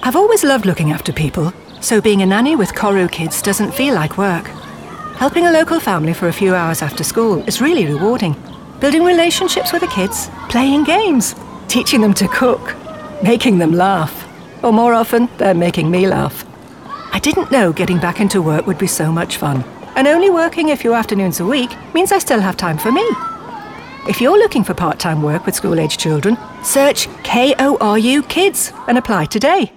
I've always loved looking after people, so being a nanny with Koru kids doesn't feel like work. Helping a local family for a few hours after school is really rewarding. Building relationships with the kids, playing games, teaching them to cook, making them laugh. Or more often, they're making me laugh. I didn't know getting back into work would be so much fun. And only working a few afternoons a week means I still have time for me. If you're looking for part-time work with school-age children, search KORU Kids and apply today.